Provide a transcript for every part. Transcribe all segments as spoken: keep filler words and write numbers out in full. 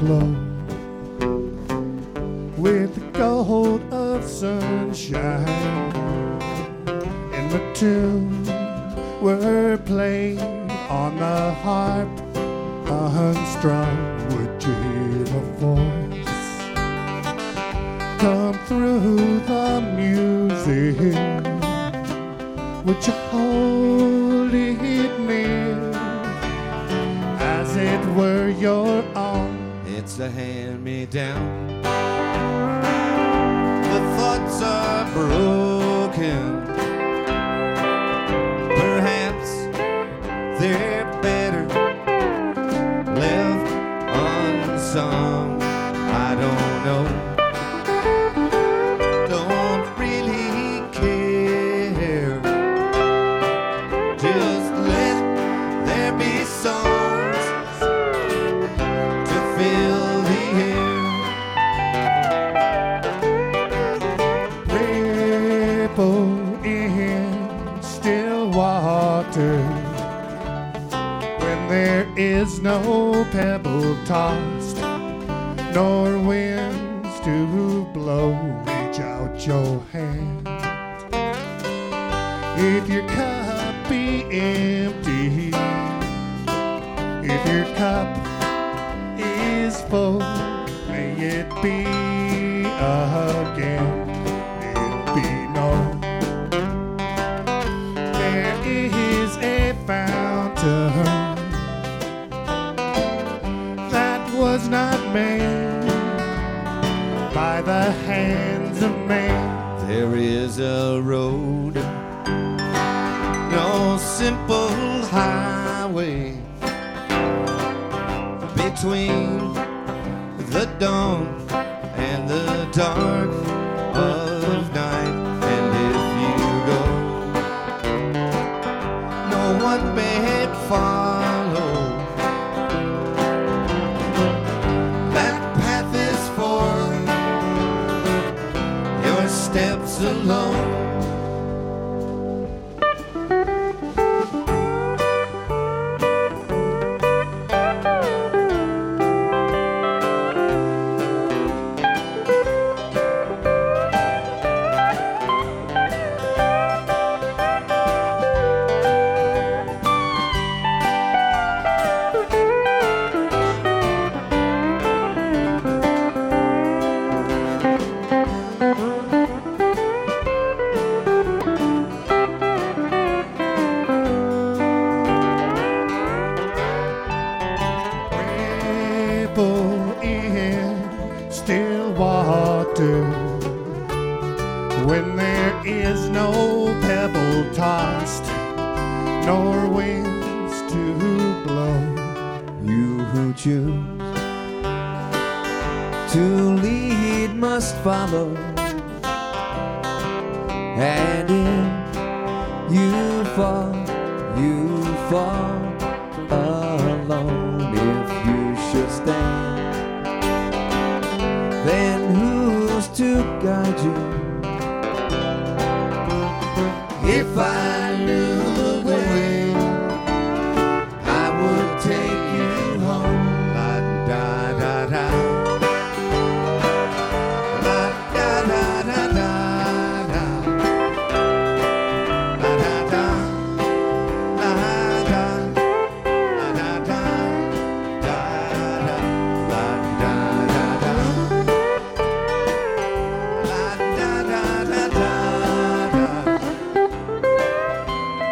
aglow with the gold of sunshine, and the tunes were played on the harp unstrung. Would you hear a voice come through the music? Would you hold it near as it were your own? It's a hand-me-down. The thoughts are broken. Perhaps they're better left unsung. I don't know. Don't really care. Just let there be songs to fill the air. Ripple in still water when there is no pebble tossed, nor winds to blow. Reach out your hand. If your cup be empty, if your cup is full, may it be again, may it be known. There is a fountain that was not made by the hands of man. There is a road, no simple highway, between the dawn and the dark of night. And if you go, no one may follow. That path is for your steps alone. In still water when there is no pebble tossed, nor winds to blow. You who choose to lead must follow, and if you fall, you fall alone. If you should stand, then who's to guide you? If I knew the way, I would take you home. La da da da, la da da da da da, la da da, la da, la da da, da da, la da da da. La da da da da da.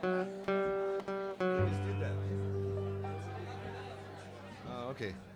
We just did that. Oh, okay.